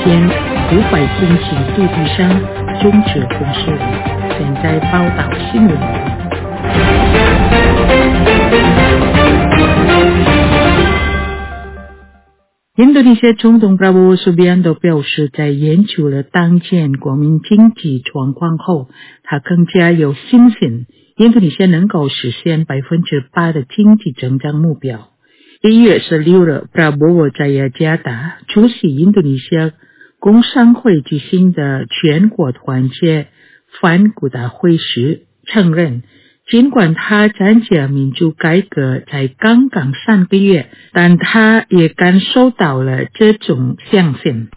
1500公顷土地上种植红树林。现在报道新闻。印度尼西亚总统 Prabowo Subianto 表示，在研究了当前国民经济状况后，他更加有信心，印度尼西亚能够实现 8% 的经济增长目标。1月16日 Prabowo 在雅加达出席印度尼西亚工商会举行的全国团结反腐大会时承认，尽管他参加民主改革才刚刚3个月，但他也感受到了这种相信。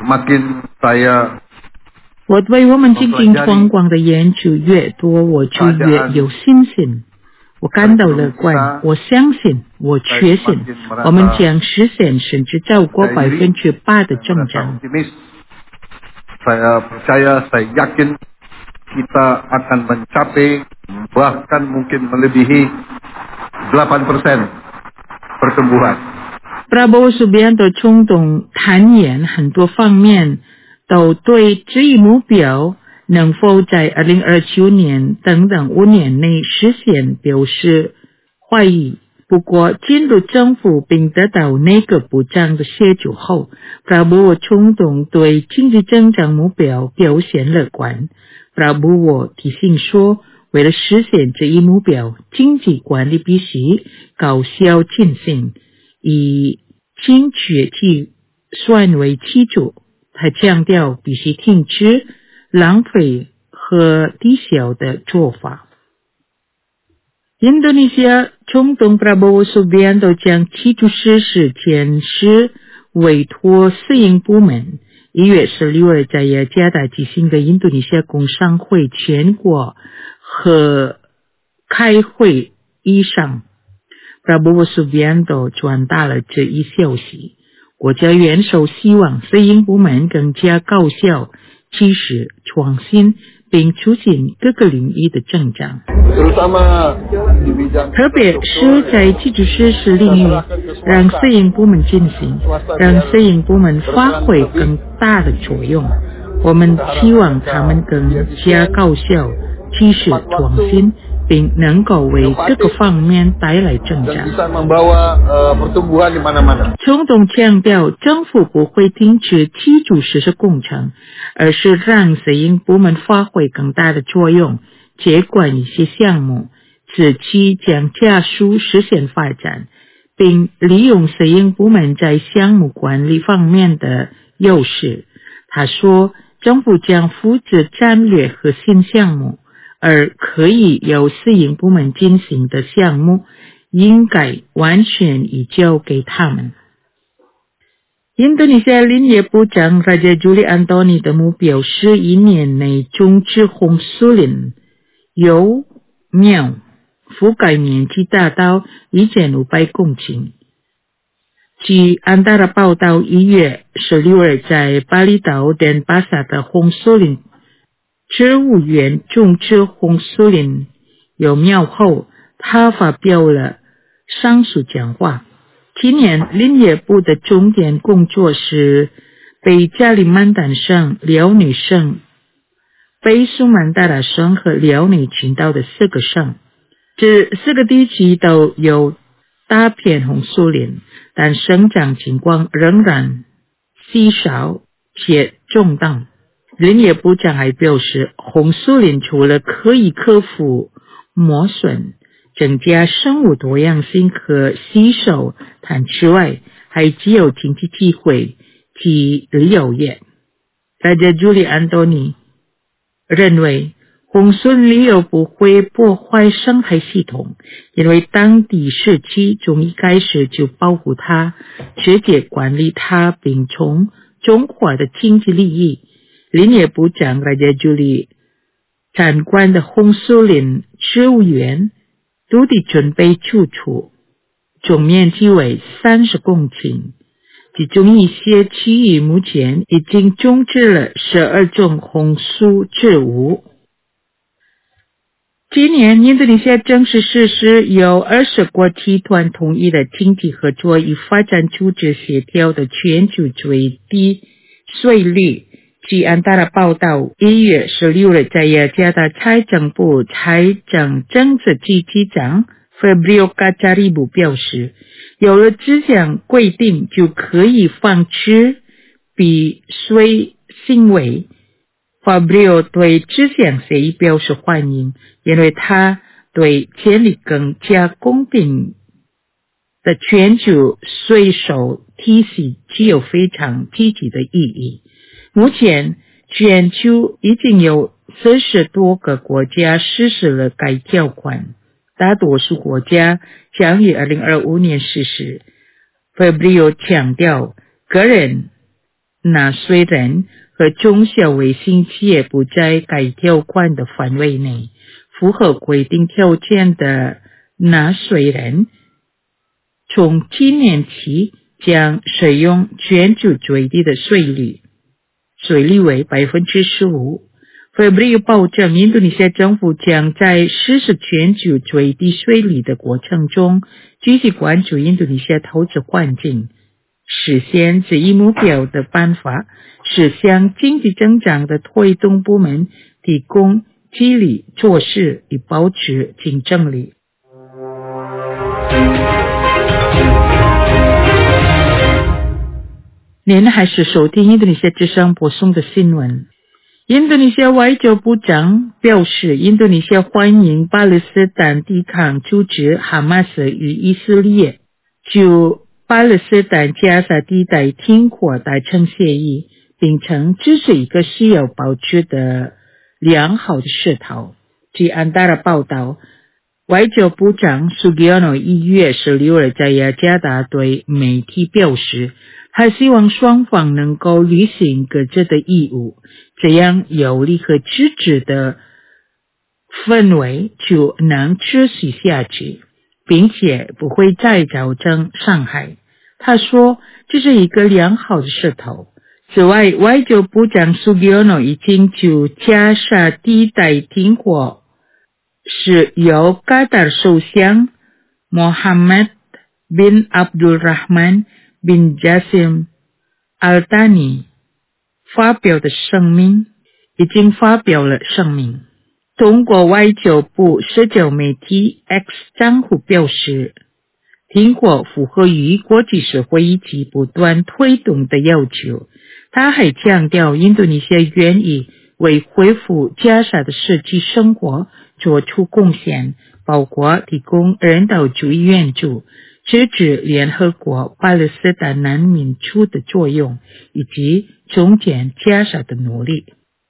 我对我们经济状况的研究越多，我就越有信心。我感到乐观，我相信，我确信，我们将实现甚至超过 8% 的增长。 Saya percaya, saya yakin kita akan mencapai bahkan mungkin melebihi 8% pertumbuhan. Prabowo Subianto 总统坦言，很多方面都对这一目标能否在2029年等等5年内实现表示怀疑。不过，进入政府并得到内阁部长的协助后， Prabowo 总统对经济增长目标表现乐观。Prabowo 提醒说，为了实现这一目标，经济管理必须高效进行，以经济计算为基础。他强调必须停止浪费和低效的做法。印度尼西亚总统 Prabowo Subianto 将基础设施建设委托私营部门。1月16日在雅加达举行的印度尼西亚工商会全国和开会议上， Prabowo Subianto 转达了这一消息。国家元首希望私营部门更加高效、及时、创新，并促进各个领域的增长，特别是在基础设施领域，让私营部门进行，让私营部门发挥更大的作用。我们期望他们更加高效、及时、创新，并能够为各个方面带来增长。总统强调，政府不会停止基础设施工程，而是让私营部门发挥更大的作用，接管一些项目，自己将加速实现发展，并利用私营部门在项目管理方面的优势。他说，政府将负责战略核心项目，而可以由私营部门进行的项目应该完全移交给他们。印度尼西亚林业部长 Raja Juli Antony 的目标是1年内种植红树林、幼苗，覆盖面积达到1500公顷。据安达拉报道，1月16日在巴厘岛丹巴萨的红树林植物园种植红树林幼苗后，他发表了上述讲话。今年林业部的重点工作是北加里曼丹省、辽宁省、北苏曼达拉省和辽宁群岛的4个省。这4个地区都有大片红树林，但生长情况仍然稀少且中档。林业部长还表示，红树林除了可以克服磨损、增加生物多样性和吸收碳之外，还具有经济机会及旅游业。Raja Juli Antony 认为，红树林旅游不会破坏生态系统，因为当地社区从一开始就保护它，直接管理它，并从中华的经济利益。林业部长 Raja Juli 参观的红树林植物园土地准备出处，总面积为30公顷，其中一些区域目前已经种植了12种红树植物。今年，印度尼西亚正式实施由20国集团同意的经济合作与发展组织协调的全球最低税率。据安大的报道，1月16日在雅加达财政部财政政策局局长 Febrio Kacaribu 表示，有了这项规定就可以防止避税行为。Febrio 对这项协议表示欢迎，因为他对建立更加公平的全球税收体系具有非常积极的意义。目前全球已经有40多个国家实施了该条款，大多数国家将于2025年实施。Febrio 强调，个人、纳税人和中小微型企业不在该条款的范围内，符合规定条件的纳税人从今年起将使用全球最低的税率为 15%。 Febrio 保证，印度尼西亚政府将在实施全球最低税率的过程中积极关注印度尼西亚投资环境。实现这一目标的办法是向经济增长的推动部门提供激励措施，以保持竞争力。您还是收听印度尼西亚之声播送的新闻。印度尼西亚外交部长表示，印度尼西亚欢迎巴勒斯坦抵抗组织哈马斯与以色列就巴勒斯坦加沙地带停火达成协议，并称这是一个需要保持的良好的势头。据安大的报道，外交部长 Sugiono 1月16日在雅加达对媒体表示，他希望双方能够履行各自的义务，这样有利和支持的氛围就能持续下去，并且不会再造成伤害。他说，这是一个良好的势头。此外，外交部长 Sugiono 已经就加沙地带停火是由卡塔尔首相 Mohammed bin Abdul Rahman bin Jassim Al Thani 已经发表了声明。中国外交部社交媒体 X 账户表示，停火符合于国际社会以及不断推动的要求。他还强调，印度尼西亚愿意为恢复加沙的实际生活做出贡献，包括提供人道主义援助，支持联合国巴勒斯坦难民处的作用，以及重建加沙的努力。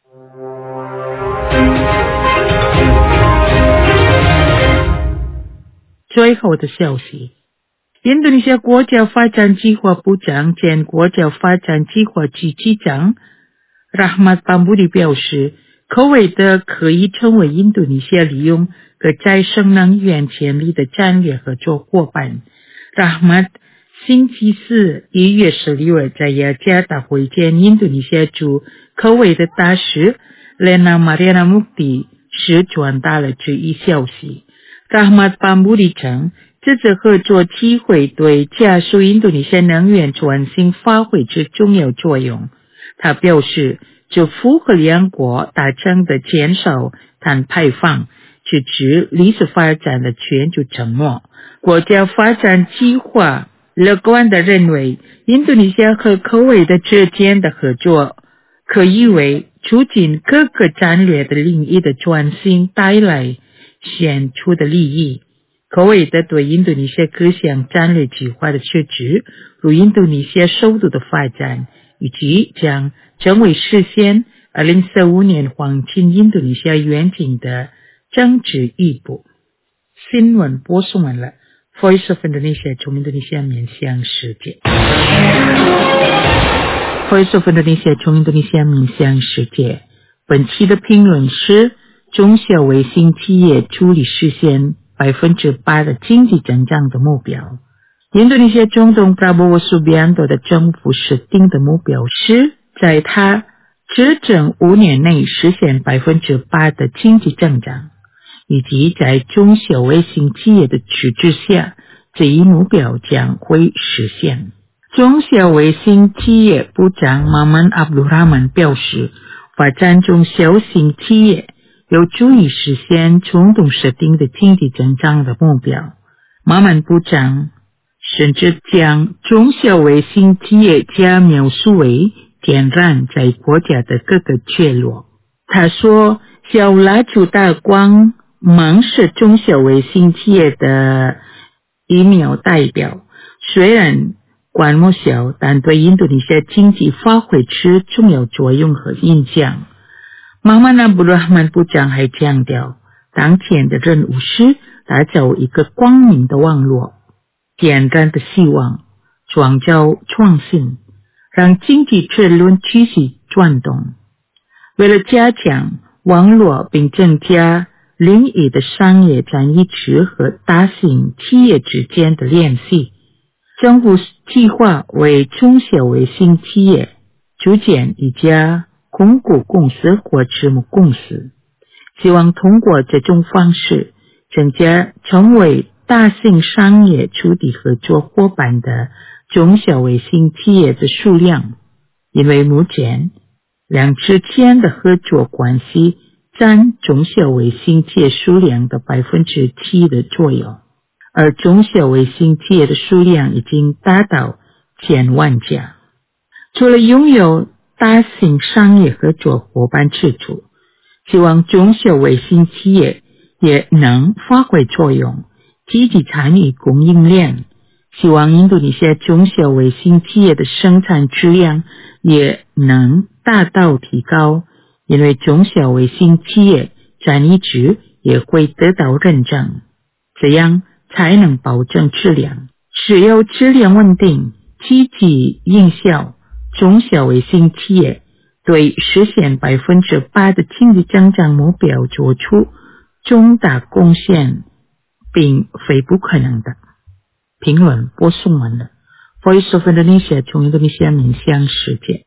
最后的消息，印度尼西亚国家发展计划部长兼国家发展计划局局长 Rahmat Pambudi 表示，科威特可以成为印度尼西亚利用可再生能源潜力的战略合作伙伴。Rahmat 星期四1月16日在雅加达会见印度尼西亚驻科威特大使 Lena Mariana Mukti 时传达了这一消息。Rahmat Pambudi 称，这次合作机会对加速印度尼西亚能源转型发挥着重要作用。他表示，这符合两国达成的减少碳排放、支持绿色发展的全球承诺。国家发展计划乐观地认为，印度尼西亚和科威特之间的合作可以为促进各个战略的领域的转型带来显著的利益。科威特对印度尼西亚各项战略计划的支持，如印度尼西亚首都的发展，以及将成为实现2045年黄金印度尼西亚愿景的政治一步。新闻播送完了。Voice of Indonesia 从印度尼西亚面向世界。Voice of Indonesia 从印度尼西亚面向世界。本期的评论是，中小微型企业助力实现8%的经济增长的目标。印度尼西亚总统 Prabowo Subianto 的政府设定的目标是，在他执政5年内实现8%的经济增长，以及在中小微型企业的支持下，这一目标将会实现。 中小微型企业部长马曼阿卜杜拉曼表示，发展中小型企业有助于实现共同设定的经济增长的目标。马曼部长甚至将中小微型企业家描述为点燃在国家的各个角落。他说，小蜡烛大光芒是中小微型企业的一苗代表，虽然规模小，但对印度尼西亚经济发挥出重要作用和影响。马曼阿卜杜拉曼部长还强调，当前的任务是打造一个光明的网络，点燃的希望，创造创新，让经济车轮继续转动。为了加强网络并增加领域的商业转移区和大型企业之间的联系，政府计划为中小微型企业组建一家控股公司或私募公司，希望通过这种方式增加成为大型商业主体合作伙伴的中小微型企业的数量，因为目前两之间的合作关系占中小微型企业数量的 7% 的左右，而中小微型企业的数量已经达到1000万家。除了拥有大型商业合作伙伴制度，希望中小微型企业也能发挥作用，积极参与供应链。希望印度尼西亚中小微型企业的生产质量也能大大提高，因为中小微型企业占一值也会得到认证，这样才能保证质量。只有质量稳定，积极营销，中小微型企业对实现 8% 的经济增长目标做出重大贡献，并非不可能的。评论播送完了。Voice of Indonesia 从印度尼西亚面向世界。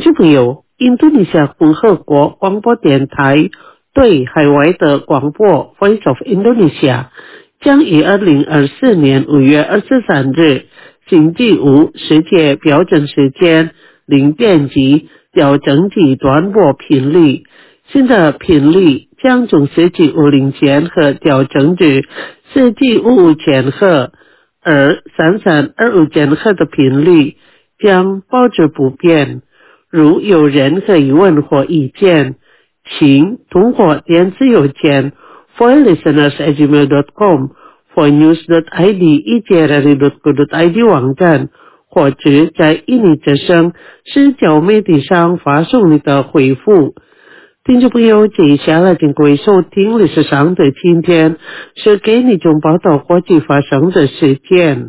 众朋友，印度尼西亚共和国广播电台对海外的广播 Voice of Indonesia 将于2024年5月23日星期五世界标准时间0点级调整至短波频率，新的频率将从4G50千赫调整至4G55千赫，而3325千赫的频率将保持不变。如有任何疑问或意见，请通过电子邮件 foreign-listeners@gmail.com foreign-news.id ijrri.co.id 网站，或者在印尼之声社交媒体上发送你的回复。听众朋友，接下来请各位收听历史上的今天，是给你中报道国际发生的事件。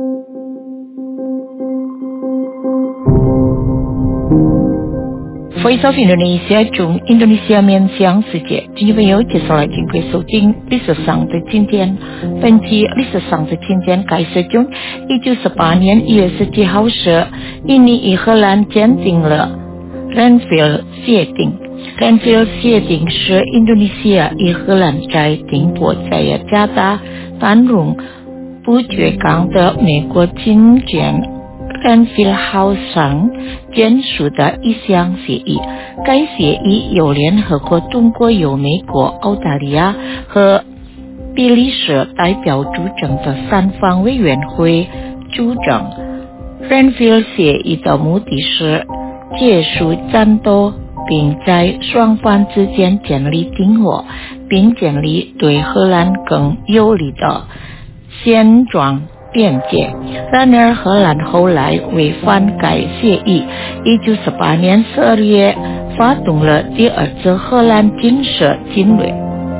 Voice of Indonesia 中印度尼西亚面向世界，听众朋友接下来请各位收听历史上的今天。本期历史上的今天开始中，1918年1月17号时，印尼与荷兰签订了 Renville 协定。Renville 协定是印度尼西亚与荷兰在顶部在加大担任不绝港的美国军舰Renville号上签署的一项协议。该协议由联合国通过由美国、澳大利亚和比利时代表组成的三方委员会组成。Renville 协议的目的是结束战斗，并在双方之间建立停火，并建立对荷兰更有利的现状边界。然而荷兰后来违反该协议，1918年12月发动了第二次荷兰军事侵略。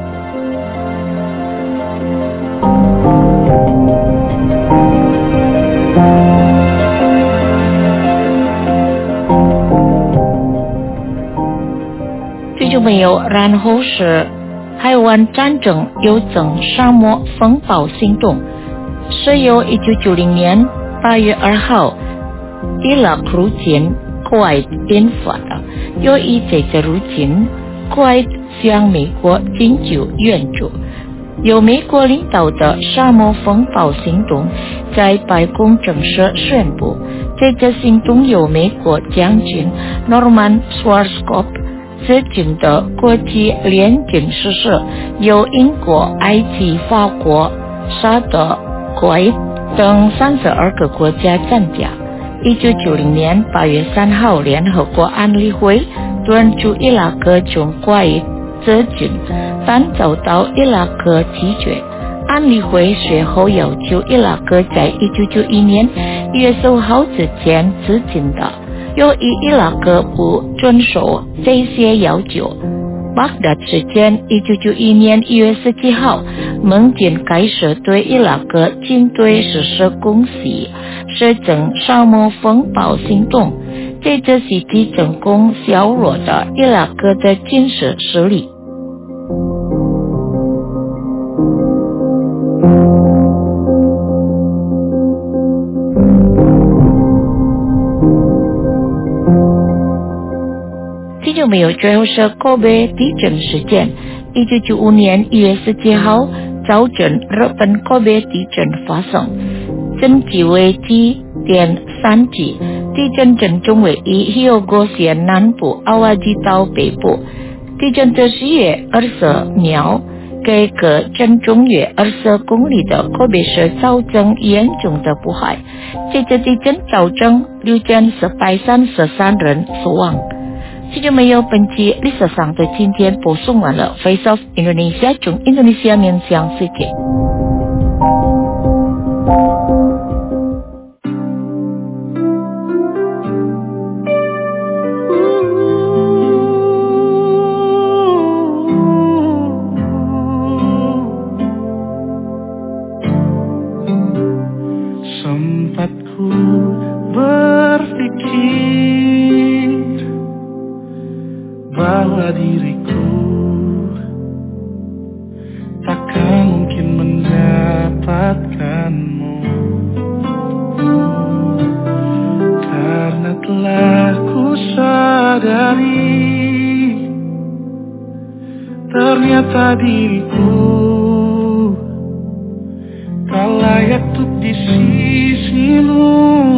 听众朋友，然后是海湾战争又称沙漠风暴行动，是由1990年8月2号伊拉克入侵库韦特引发的。由于这次入侵，库韦特向美国寻求援助。由美国领导的沙漠风暴行动在白宫正式宣布，这次行动由美国将军 Norman Schwarzkopf执行的国际联军实施，由英国、埃及、法国、沙特、库韦特等32个国家参加。1990年8月3号，联合国安理会敦促伊拉克从库韦特撤军，但遭到伊拉克拒绝。安理会随后要求伊拉克在1991年1月15号之前撤军的。由于伊拉克不遵守这些要求，巴格达事件1991年1月17号，盟军开始对伊拉克军队实施攻击，实证沙漠风暴行动。这次袭击成功削弱了伊拉克的军事实力。听众朋友，最后是kobe地震事件。1995年1月17号早晨，日本kobe地震发生，震级为7.3级，地震震中位于Hyogo县南部阿瓦吉岛北部，地震的10月20秒，给隔震中约20公里的kobe市造成严重的迫害。这次地震造成6433人死亡。听众朋友，本期历史上的今天播送完了 Face of Indonesia 从印度尼西亚面向世界。 Sempatku berpikir bahwa diriku takkan mungkin menjadi menyadari ternyata diriku tak layak untuk di sisimu.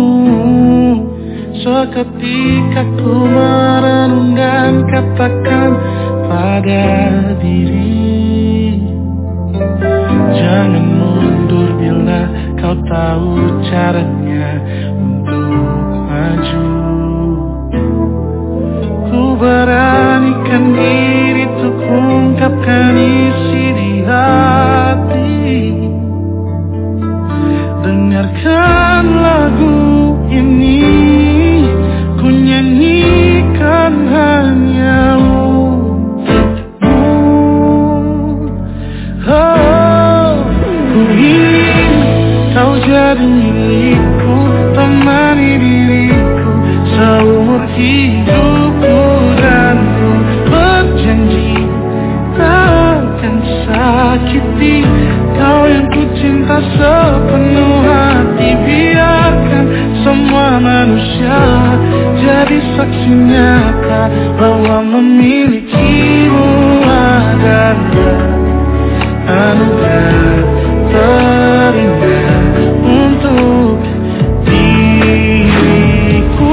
Seketika ku merenung dan katakan pada diri, jangan mundur bila kau tahu caranya untuk maju. Ku beranikan diri untuk ungkapkan isi di hati. Dengarkan lagu ini, ku nyanyikan hanya untukmu. Oh, ku ingin kau jadi milikku, temani diriku seumur hidupku, dan ku berjanji takkan sakiti kau yang ku cinta sepenuh hati. Biarkan semua manusia jadi saksi nyata bahwa memilikimu adalah anugerah terindah untuk diriku.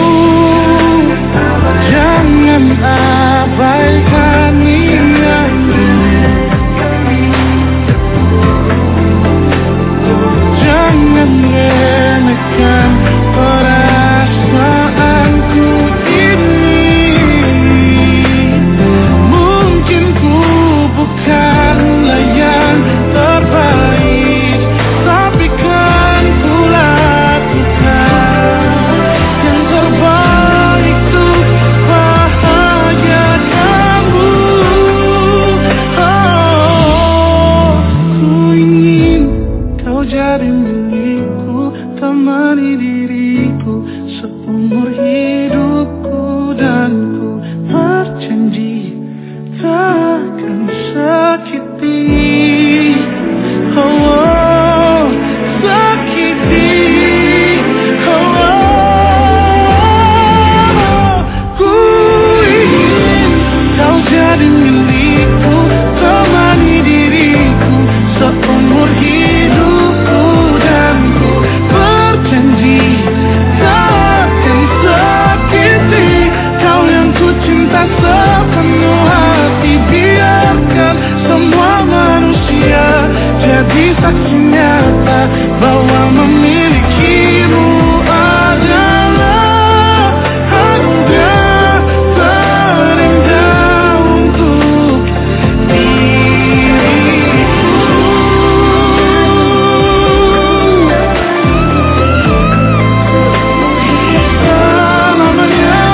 Jangan abaikan niatku, jangan remehkan perasaanku ini. Mungkin ku bukanlah yang terbaik, tapi kan ku lakukan yang terbaik untuk bahagiakanmu. Oh, ku ingin kau jadi milikku, temani diriku seumur hidupku, dan ku berjanji takkan sakiti, oh, sakiti, oh, ku ingin kau jadi milikku, temani diriku seumur hidupku, dan ku berjanji takkan sakiti kau yang ku cinta sepenuh hati. Biarkan semua manusia jadi saksi nyata bahwa memilikimu adalah anugerah terindah untuk diriku. Selamanya,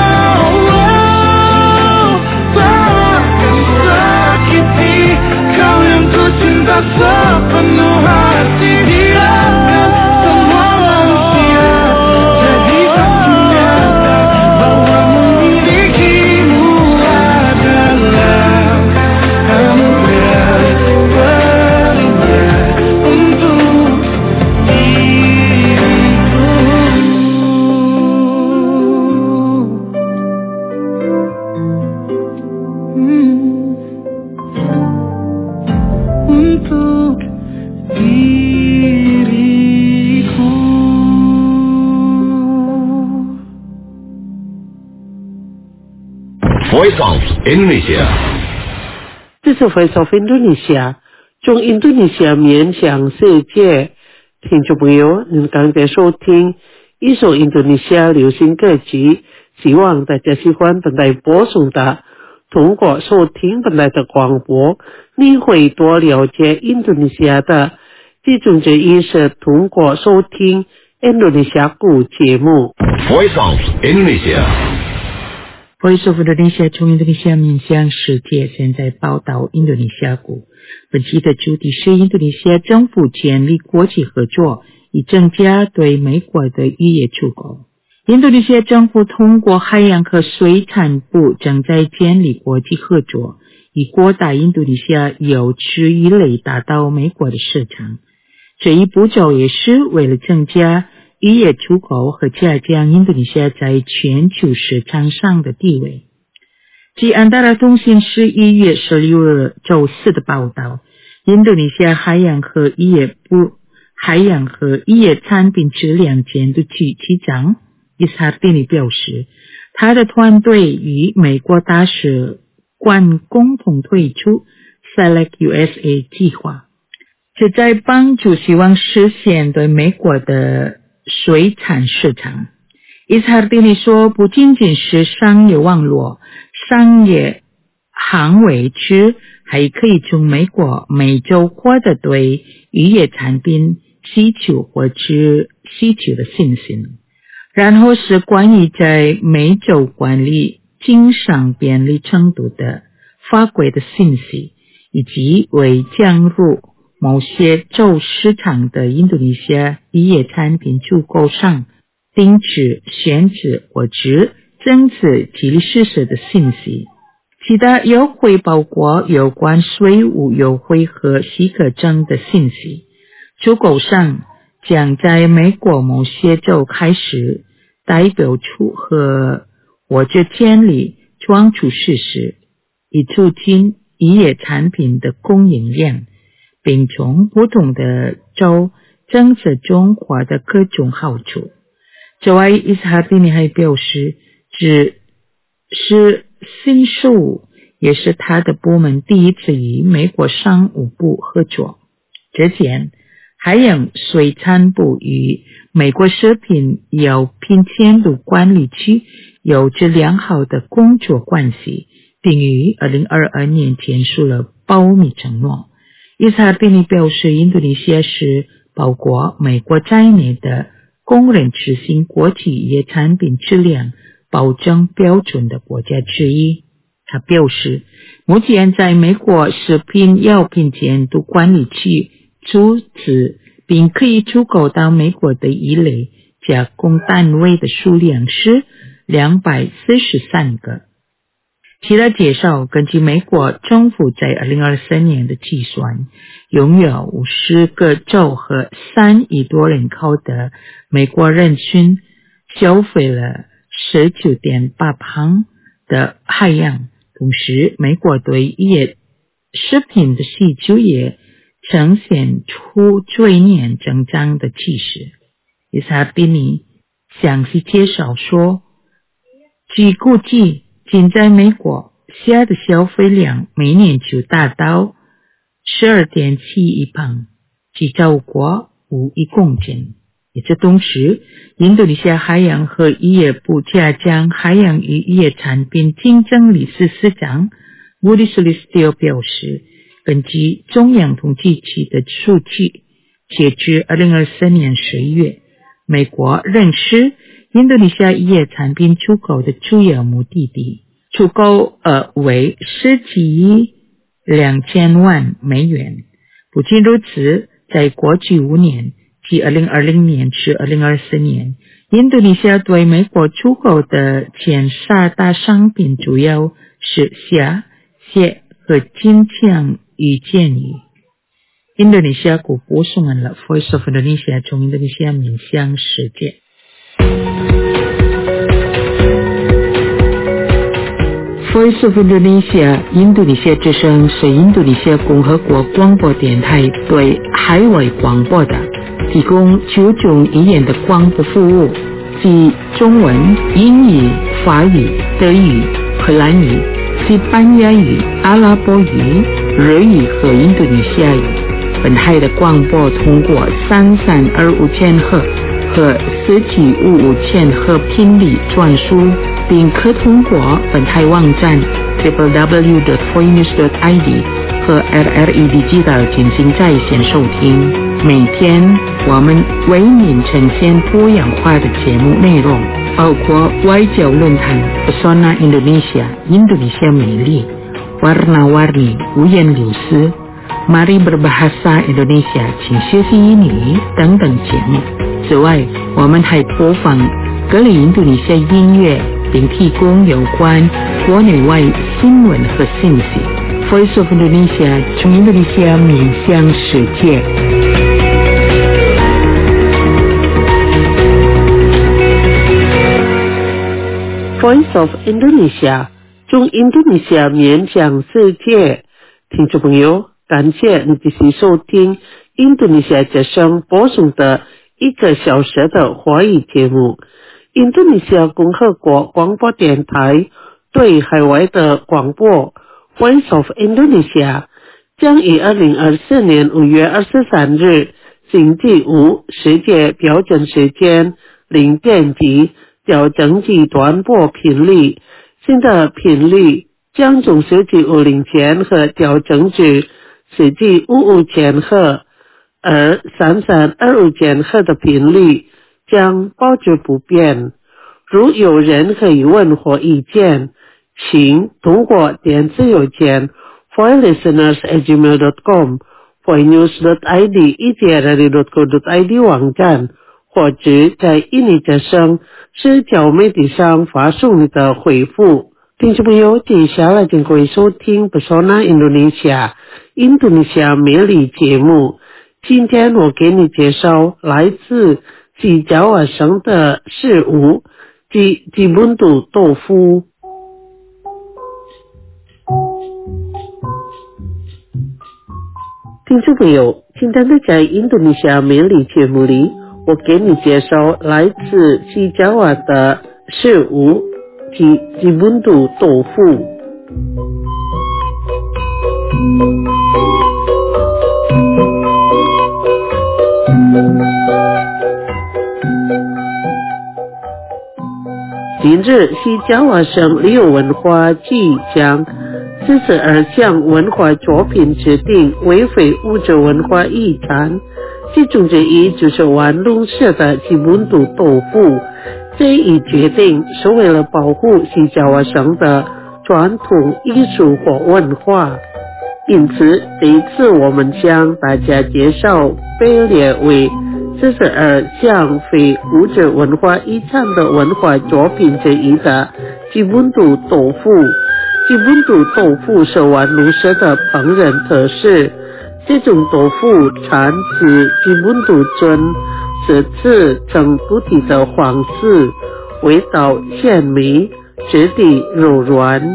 oh, takkan sakiti kau yang ku cinta sepenuh hati. Biarkan semua manusia jadi saksi nyata bahwa memilikimu adalah anugerah terindah untuk diriku. Untuk diriku. Voice of Indonesia。 这是 Voice of Indonesia， 中印度尼西亚面向世界。听众朋友，您刚才收听一首印度尼西亚流行歌曲，希望大家喜欢本台播送的。通过收听本台的广播，你会多了解印度尼西亚的。其中之一是通过收听印度尼西亚古节目。 Voice of Indonesia。 Voice of Indonesia 从印度尼西亚面向世界，现在报道印度尼西亚股。本期的主题是印度尼西亚政府建立国际合作，以增加对美国的渔业出口。印度尼西亚政府通过海洋和水产部正在建立国际合作，以扩大印度尼西亚有机鱼类达到美国的市场。这一步骤也是为了增加渔业出口和加强印度尼西亚在全球市场上的地位。 据安大略通信11月16日周四的报道，印度尼西亚海洋和渔业部海洋和渔业产品质量监督局局长伊斯哈蒂尼表示，他的团队与美国大使馆共同推出 Select USA 计划，旨在帮助希望实现对美国的水产市场。伊斯哈蒂尼说，不仅仅是商业网络、商业行为区，还可以从美国每周获得对渔业产品需求或者需求的信息。然后是关于在每周管理经商便利程度的法规的信息，以及为降入某些州市场的印度尼西亚渔业产品出口商停止、限制或者增值激励实施的信息。其他优惠包括有关税务优惠和许可证的信息。出口商将在美国某些州开始代表处和或者建立装处设施，以促进渔业产品的供应链，并从不同的州增值中获得各种好处。此外，伊斯哈蒂尼还表示，只是新事务，也是他的部门第一次与美国商务部合作。之前，海洋水产部与美国食品药品监督管理局有着良好的工作关系，并于2022年签署了保密承诺。伊斯哈蒂尼表示，印度尼西亚是包括美国在内的公认执行国际渔业产品质量保证标准的国家之一。他表示，目前在美国食品药品监督管理局出资并可以出口到美国的一类加工单位的数量是243个。其他介绍，根据美国政府在2023年的计算，拥有50个州和3亿多人口的美国人均消费了 19.8 磅的海洋。同时，美国对渔业食品的需求也呈现出追年增长的趋势。伊斯哈蒂尼详细介绍说，据估计，仅在美国虾的消费量每年就达到 12.7 亿磅，即超过5亿公斤。与此同时，印度尼西亚海洋和渔业部加强海洋与渔业产品竞争理事长Budi Sulistyo表示，根据中央统计局的数据，截至2023年11月，美国仍是印度尼西亚渔业产品出口的主要目的地，出口额为17亿2000万美元。不仅如此，在过去5年，即2020年至2024年，印度尼西亚对美国出口的前3大商品主要是虾、蟹和金枪鱼煎鱼。印度尼西亚国播送完了 Voice of Indonesia 从印度尼西亚面向世界。Voice of Indonesia 印度尼西亚之声是印度尼西亚共和国广播电台对海外广播的提供9种语言的广播服务，即中文、英语、法语、德语、荷兰语、西班牙语、阿拉伯语、日语和印度尼西亚语。本台的广播通过3325千赫和475千赫频率转输，并可通过本台网站 www.voinews.id 和 RRE Digital 进行在线收听。每天我们为您呈现多样化的节目内容，包括外交论坛 Pesona Indonesia 印度尼西亚美丽、Warna-Warni 五颜六色、Mari Berbahasa Indonesia 请学习英语等等节目。此外，我们还播放各类印度尼西亚音乐，并提供有关国内外新闻和信息。Voice of Indonesia 从印度尼西亚面向世界。 Voice of Indonesia 中印度尼西亚面向世界。听众朋友，感谢你继续收听印度尼西亚之声播送的1个小时的华语节目。印度尼西亚共和国广播电台对海外的广播 Voice of Indonesia 将于2024年5月23日星期五世界标准时间0点起调整至短波频率，新的频率将从4950千赫调整至4955千赫，而3325千赫的频率将保持不变。如有任何疑问或意见，请通过电子邮件 foreign-listeners@gmail.com foreignnews.id@etrd.co.id 网站，或者在印尼之声社交媒体上发送你的回复。听众朋友，接下来请各位收听 Pesona Indonesia 印度尼西亚美丽节目。今天我给你介绍来自吉加瓦省的食物吉本杜豆腐。听众朋友，今天在印度尼西亚美丽节目里，我给你介绍来自吉加瓦的食物吉本杜豆腐。今日西加瓦省旅游文化局将42项文化作品指定为非物质文化遗产，其中之一就是玩龙社的吉本杜豆腐。这一决定是为了保护西加瓦省的传统艺术和文化，因此这一次我们向大家介绍被列为42项非物质文化遗产的文化作品之一的吉本杜豆腐。吉本杜豆腐是玩龙社的烹饪特色，这种豆腐产自吉本杜村，是自成不体的黄色，味道鲜美，质地柔软。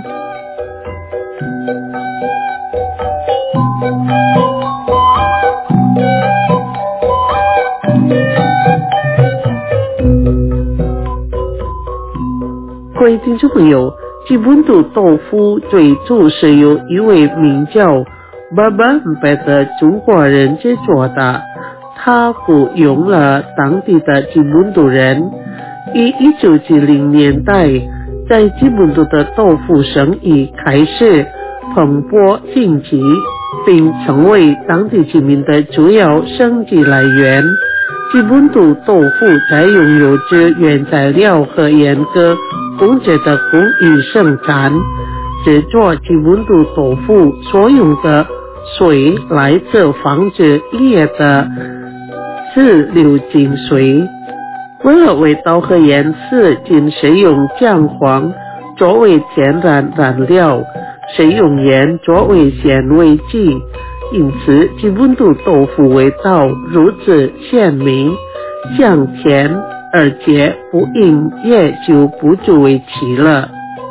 各位听众朋友，吉本杜豆腐最初是由一位名叫巴巴贝的中国人制作的，他雇佣了当地的吉本杜人，于1970年代，在吉本杜的豆腐生意开始蓬勃兴起，并成为当地居民的主要生计来源。吉本杜豆腐在拥有着原材料和严格控制的工艺生产，制作吉本杜豆腐所用的水来自防止液的自流井水，为了味道和颜色，仅使用姜黄作为天然燃料，使用盐作为鲜味剂，因此吉本杜豆腐味道如此鲜美香甜，而且不饮也就不足为奇了。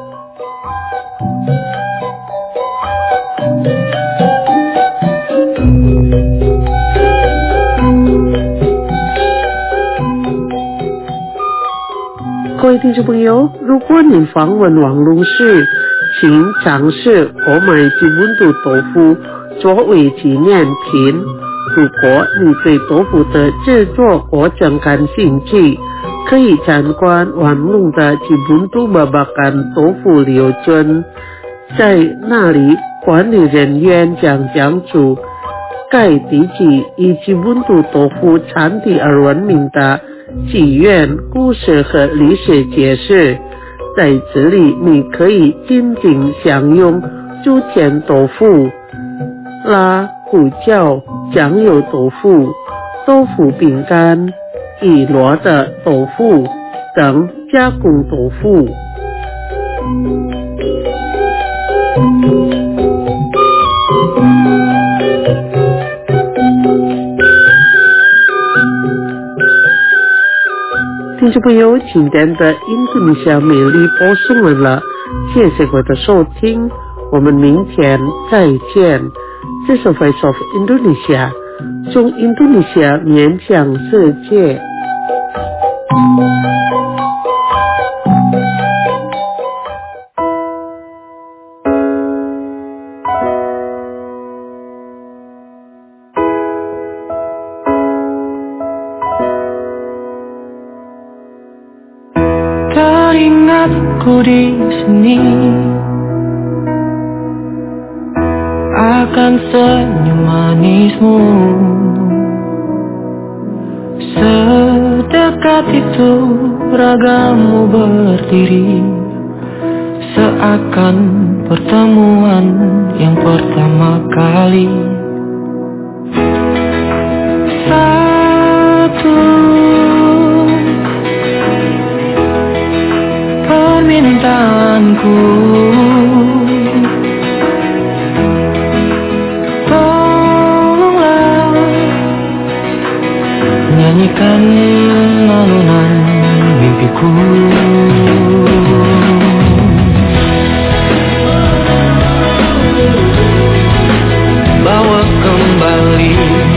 各位听众朋友，如果您访问网络时，请尝试购买吉本杜豆腐作为纪念品。如果你对豆腐的制作过程感兴趣，可以参观网络的吉本杜巴巴干豆腐旅游村，在那里管理人员将讲出该地区以吉本杜豆腐产地而闻名的起源、故事和历史解释。在这里你可以仅仅享用猪前豆腐、辣胡椒酱油豆腐、豆腐饼干、以罗的豆腐等加工豆腐。听众朋友，今天的印度尼西亚美丽播送完了， 谢谢各位的收听，我们明天再见。这是 Voice of Indonesia， 中印度尼西亚面向世界。 Teringatku di sini akan senyum manismu, sedekat itu ragamu berdiri, seakan pertemuan yang pertama kali. Satu permintaanku, tolonglah nyanyikan alunan mimpiku. Bawa kembali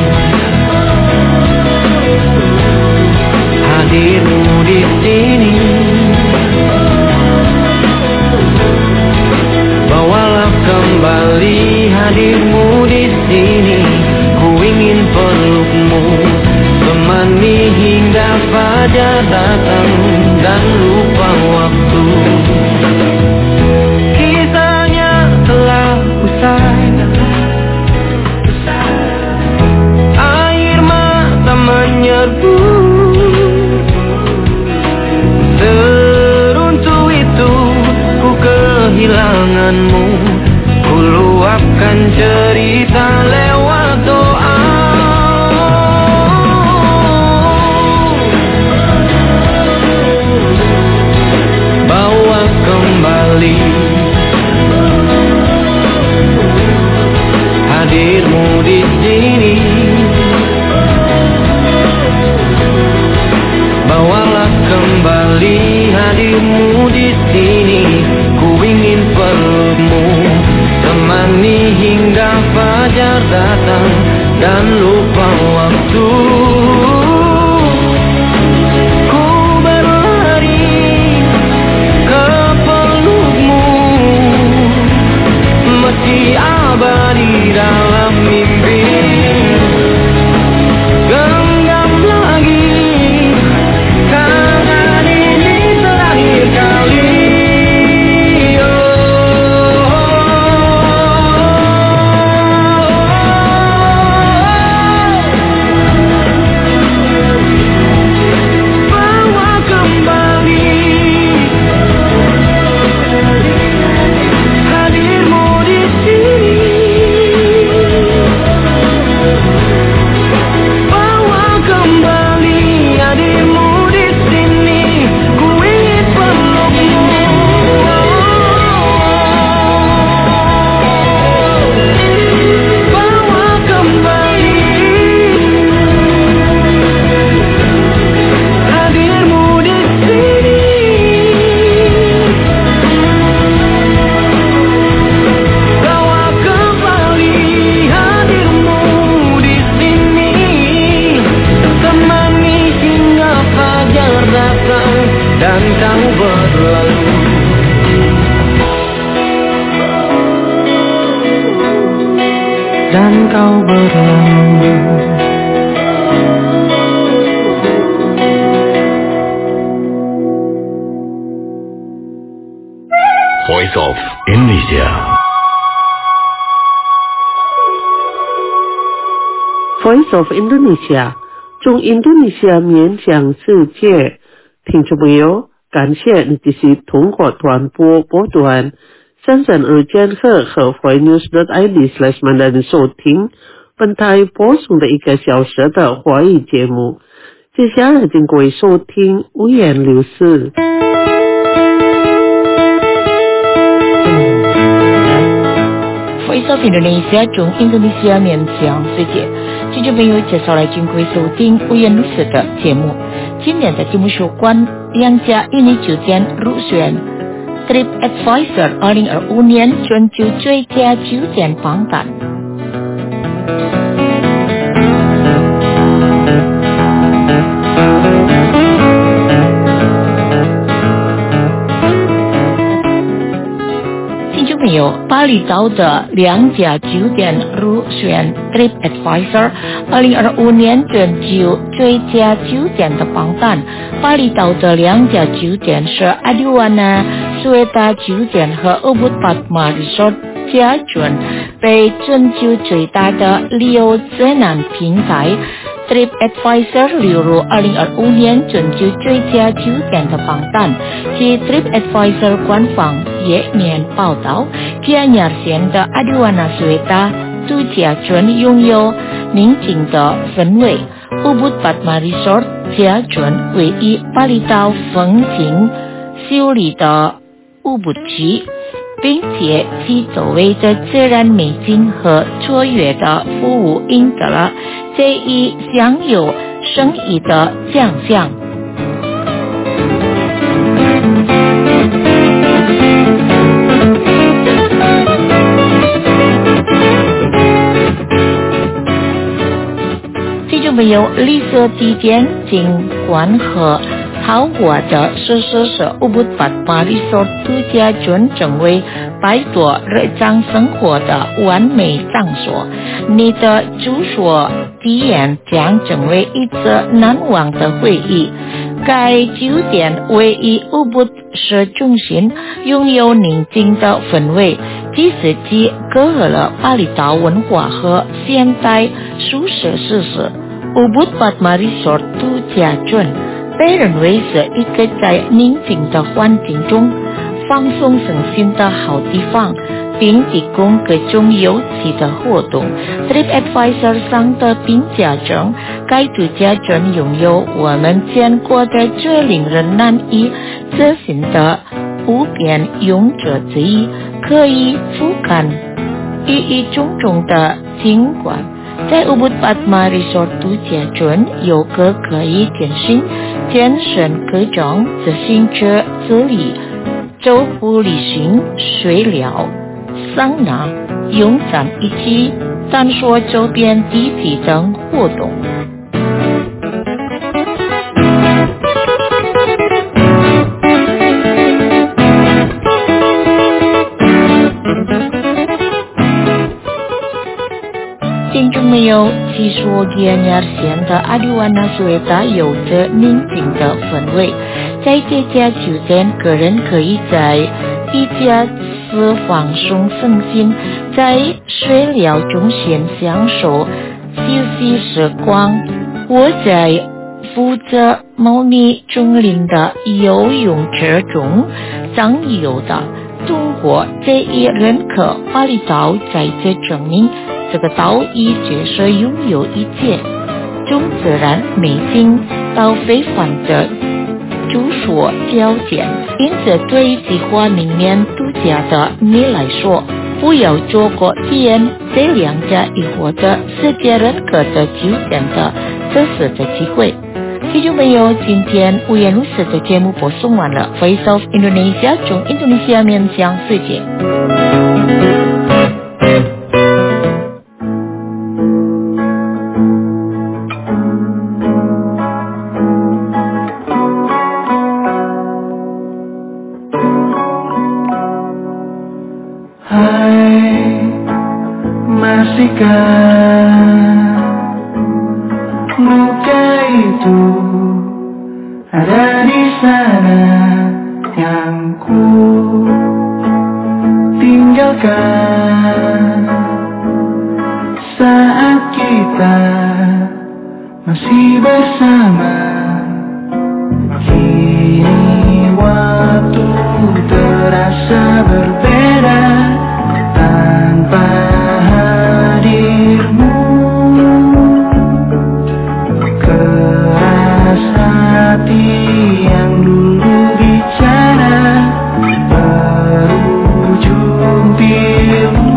hadirmu di sini. Bawalah kembali hadirmu di sini. Ku ingin pelukmu, temani hingga fajar datang dan lupa waktu. Kisahnya telah usai, air mata menyerbu. Teruntuk itu ku kehilanganmu, ku luapkan cerita lewat doa. Bawa kembali hadirmu di sini. Bawalah kembali hadirmu di sini. Ku ingin pelukmu, temani hingga fajar datang dan lupa waktu. Ku berlari ke pelukmu, meski abadi dalam mimpi. Genggam lagi, kangen ini terakhir kali. Dan kau berlalu. Voice of Indonesia. Voice of Indonesia， 中印度尼西亚面向世界。听众朋友，感谢你继续通过短波波段32千赫和 voinews.id/mandarin 收听本台播送的1个小时的华语节目。接下来请各位收听五言六事。 Voice of Indonesia 中印度尼西亚面向世界，听众朋友介绍来请各位收听五言六事的节目。今年的节目有关2家印尼酒店入选 TripAdvisor 2025年全球最佳酒店榜单。没有巴厘岛的2家酒店入选 TripAdvisor 2025年全球最佳酒店的榜单。巴厘岛的2家酒店是 Aduana Sueta 酒店和 Ubud Padma Resort 家准，被全球最大的旅游指南平台TripAdvisor 列入2025年全球最佳酒店的榜单。据 TripAdvisor 官方页面报道，基亚县的 Aduana Sueta 度假村拥有宁静的氛围。Ubud Padma Resort 家准位于巴厘岛风景秀丽的乌布区，并且其周围的自然美景和卓越的服务赢得了这一享有盛誉的奖项。其中没有绿色地点景观和豪华的设施是 Ubud Padma Resort 度假村成为摆脱日常生活的完美场所。你的住所体验将成为一次难忘的回忆。该酒店位于 Ubud 市中心，拥有宁静的氛围，即使既结合了巴厘岛文化和现代舒适设施。Ubud Padma Resort 度假村被认为是一个在宁静的环境中放松身心的好地方，并提供各种有趣的活动。TripAdvisor 上的评价中，该度假村拥有我们见过的最令人难以置信的无边永者之一，可以俯瞰一种种的景观。在 Ubud Padma Resort 度假村，游客可以健身各种自行车之旅、走步旅行、水疗、桑拿、用餐以及探索周边地区等活动。听众朋友，据说基亚县的 Aduana Sueta 有着宁静的氛围。在这家酒店，个人可以在一家次放松身心，在水疗中心享受休息时光，或在附着茂密丛林的游泳池中畅游的。通过这一认可，巴厘岛在这证明这个岛屿确实拥有一切从自然美景到非凡的住所条件。因此，对于计划明年度假的你来说，不要错过体验这2家已获得世界认可的酒店的特色的机会。听众朋友，今天五颜六色的节目播送完了。Voice of Indonesia 从印度尼西亚面向世界。 Hai, masihkah luka itu ada di sana yang ku tinggalkan saat kita masih bersama. Kini waktu terasa berbeda tanpa hadirmu. Keras hati yang dulu bicara berujung pilu.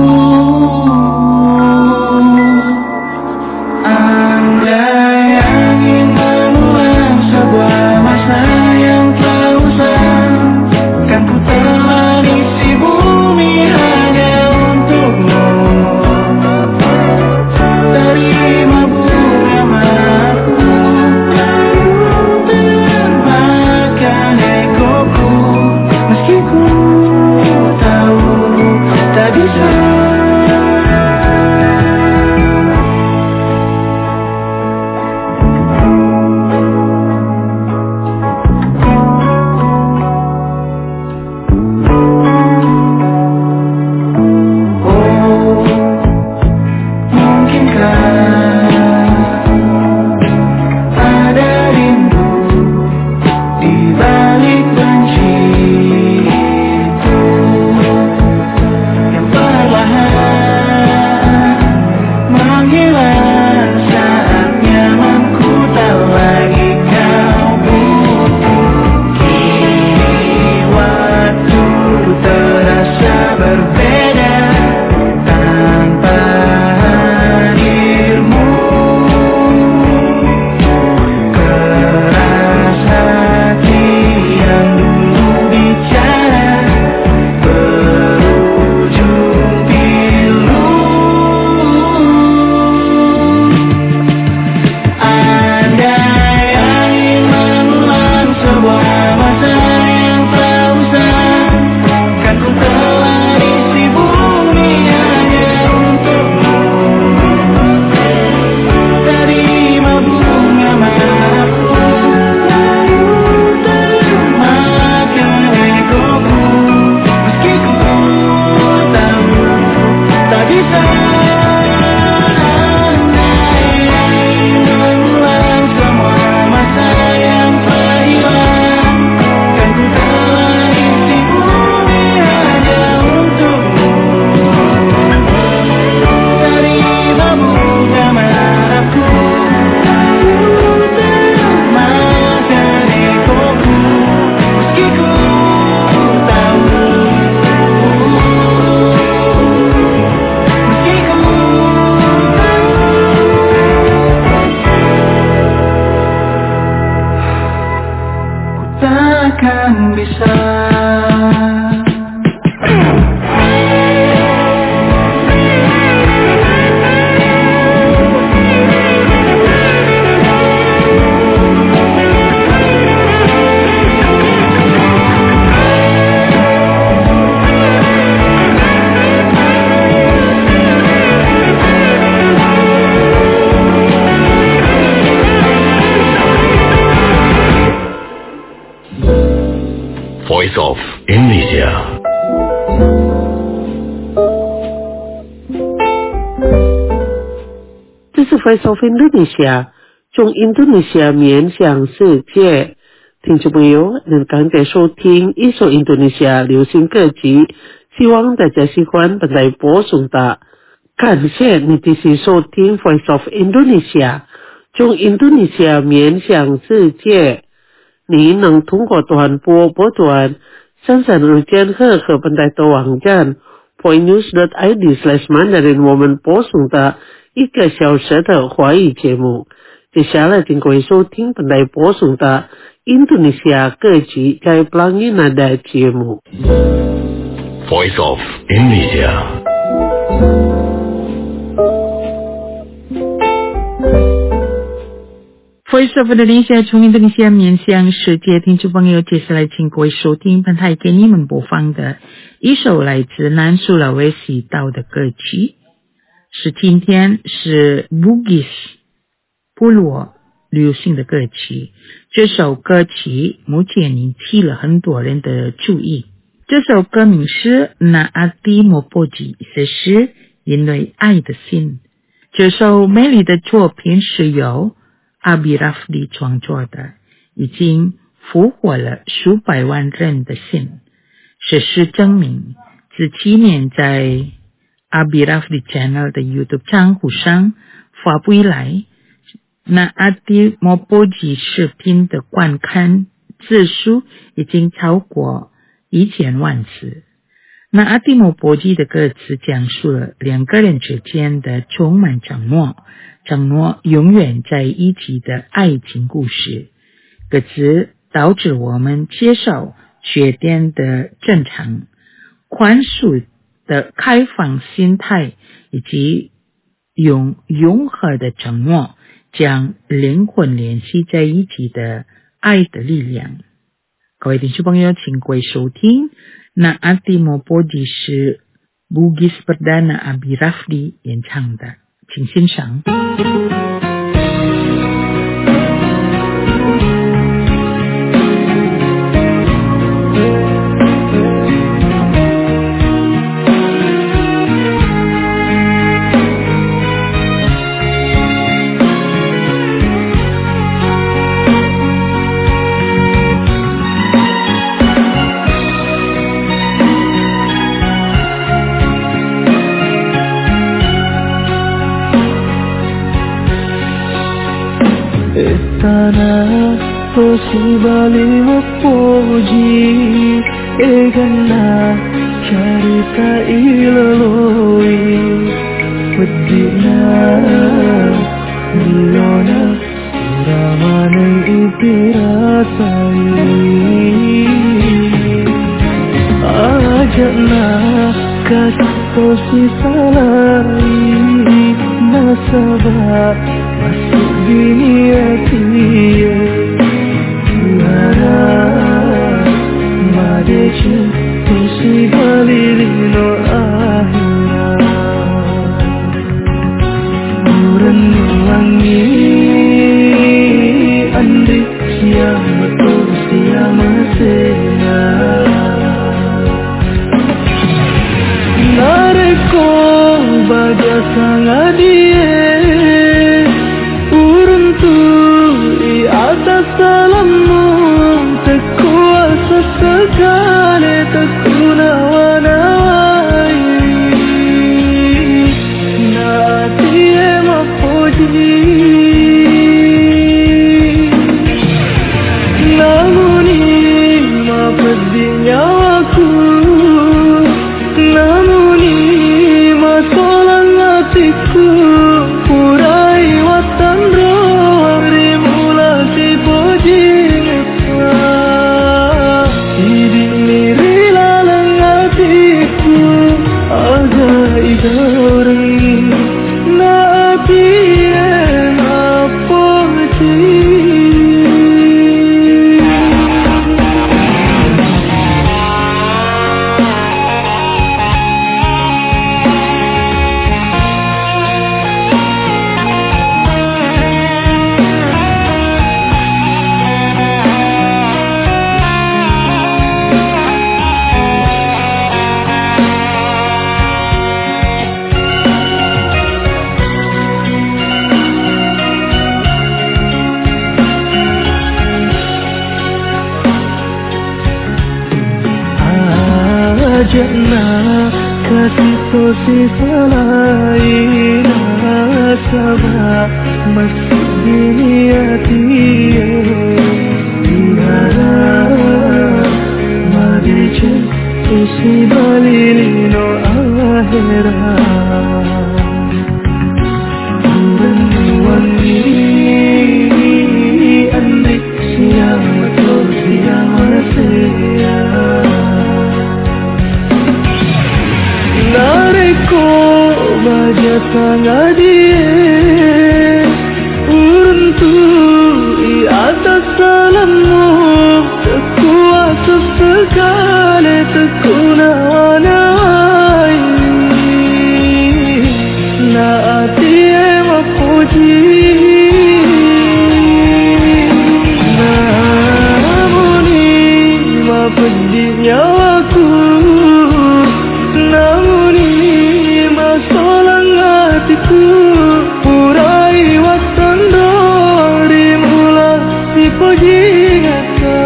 Andai angin mengulang sebuah masa yang telah usang, kan ku Indonesia. 这是 Voice of Indonesia， 从印度尼西亚面向世界。听众朋友，您刚才收听一首印度尼西亚流行歌曲，希望大家喜欢本台播送的。感谢你继续收听 Voice of Indonesia， 从印度尼西亚面向世界。你能通过短波波段33日间和本台的网站 pointnews.id/mandarin 我们播送的1个小时的华语节目。接下来请各位收听本台播送的印度尼西亚歌曲在Pelangi Nada节目。 Voice of Indonesia. Voice of Indonesia 从印度尼西亚面向世界，听众朋友，接下来请各位收听本台给你们播放的一首来自南苏拉威西岛的歌曲，是今天是 Bugis 部落流行的歌曲。这首歌曲目前引起了很多人的注意。这首歌名是 Naati Mopoji， 是因为爱的心。这首美丽的作品是由Abi Rafdi 创作的，已经俘获了数百万人的心。事实证明，自去年在 Abi Rafdi Channel 的 YouTube 账户上发布以来， Naati Mopoji 视频的观看次数已经超过1000万次。Naati Mopoji 的歌词讲述了两个人之间的充满承诺永远在一起的爱情故事。歌词导致我们接受缺点的正常、宽恕的开放心态，以及用永恒的承诺将灵魂联系在一起的爱的力量。各位听众朋友，请各位收听 Naati Mopoji 是 Bugis Perdana Abi Rafdi 演唱的，请欣赏。 Tanah Posibali Mopoji Egana Carita ilaloi Wedina Milona Suramanang ipirasai Ajakna Katosi salari Nasabah Masuk diniatiye Tuharap Madece Tusi balirino akhirat Uran nuangi Andri siama to siama sena Nareko baga sangadie atas salammu terkuasa sekali jana kasih sisa lain sabah masih diniati mari isi balilino akhirat wani anik siapa saya nareko baja tangadie uruntu I atas salammu kuasa sekali tekunanai naati mapuji namuni mapedih nyawaku namuni masolang hatiku purai waktando dimula dipuji ngata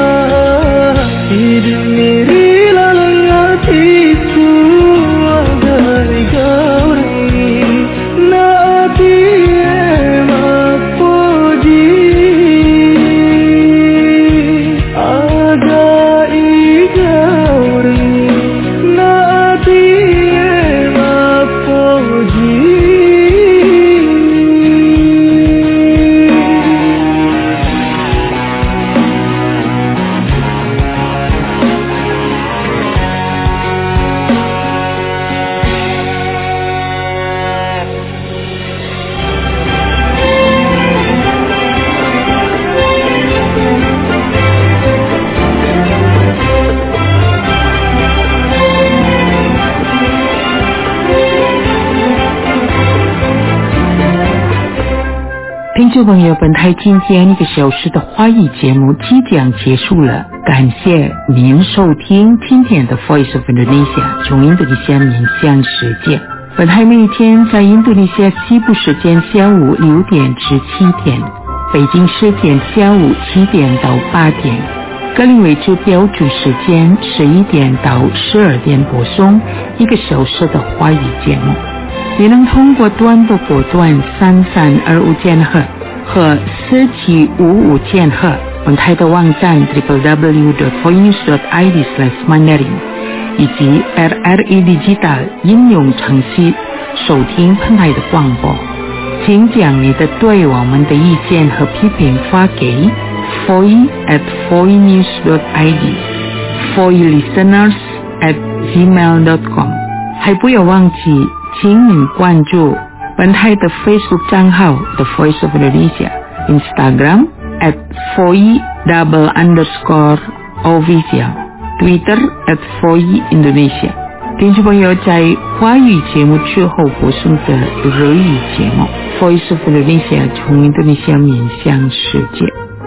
hidup miri lalang hatiku agar gauri naati mapuji agar gauri naati mapuji. 听众朋友，本台今天1个小时的华语节目即将结束了，感谢您收听今天的 Voice of Indonesia 从印度尼西亚面向世界。本台每天在印度尼西亚西部时间下午6点至7点，北京时间下午7点到8点，格林威治标准时间11点到12点播送1个小时的华语节目。也能通过短波波段3325千赫和4755千赫，本台的网站 www.voinews.id/mandarin 以及 RRI Digital 应用程序收听本台的广播。请将你的对我们的意见和批评发给 foi@voinews.id foilisteners@gmail.com， 还不要忘记请您关注本台的 Facebook 账号 The Voice of Indonesia， Instagram @foi_official， Twitter @foiindonesia。 听众朋友，在华语节目之后播送的日语节目 Voice of Indonesia 从印度尼西亚面向世界。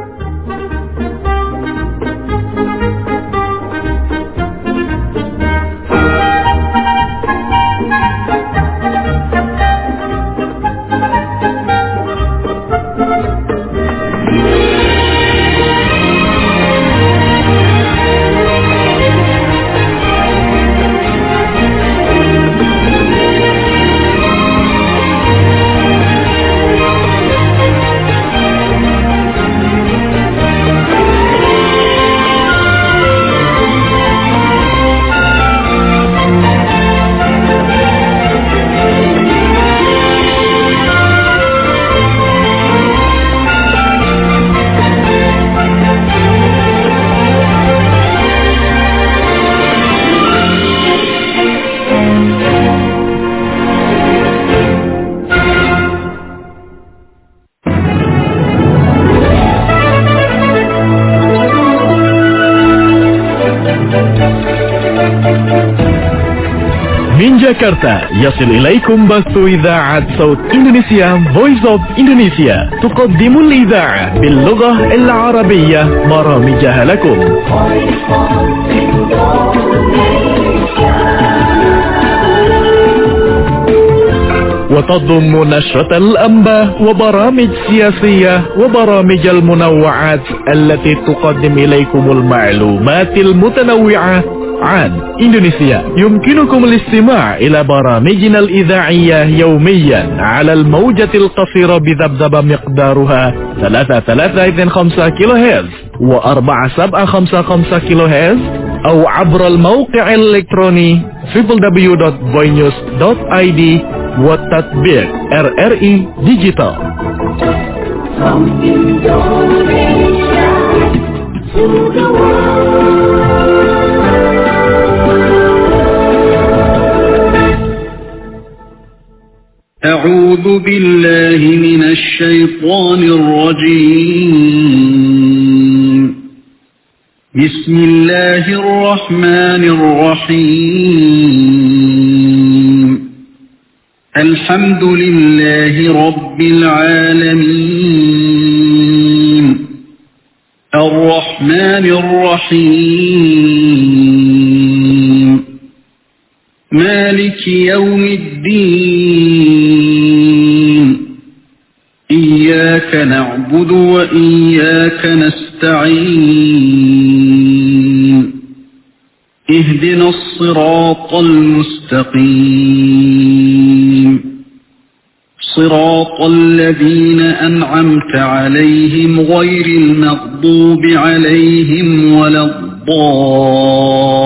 من جاكرتا يصل إليكم بث إذاعة صوت إندونيسيا Voice of Indonesia تقدم الإذاعة باللغة العربية برامجها لكم. وتضم نشرة الأنباء وبرامج سياسية وبرامج المنوعات التي تقدم إليكم المعلومات المتنوعة عن إندونيسيا. يمكنكم الاستماع إلى برامجنا الإذاعية يوميا على الموجة القصيرة بذبذبة مقدارها 3.325 كيلو هرتز و4.755 كيلو هرتز، أو عبر الموقع الإلكتروني www.boynews.id وتطبيق RRI Digital. From Indonesia to the world. أعوذ بالله من الشيطان الرجيم. بسم الله الرحمن الرحيم. الحمد لله رب العالمين. الرحمن الرحيم. مالك يوم الدين. إياك نعبد وإياك نستعين. اهدنا الصراط المستقيم. صراط الذين أنعمت عليهم غير المغضوب عليهم ولا الضالين.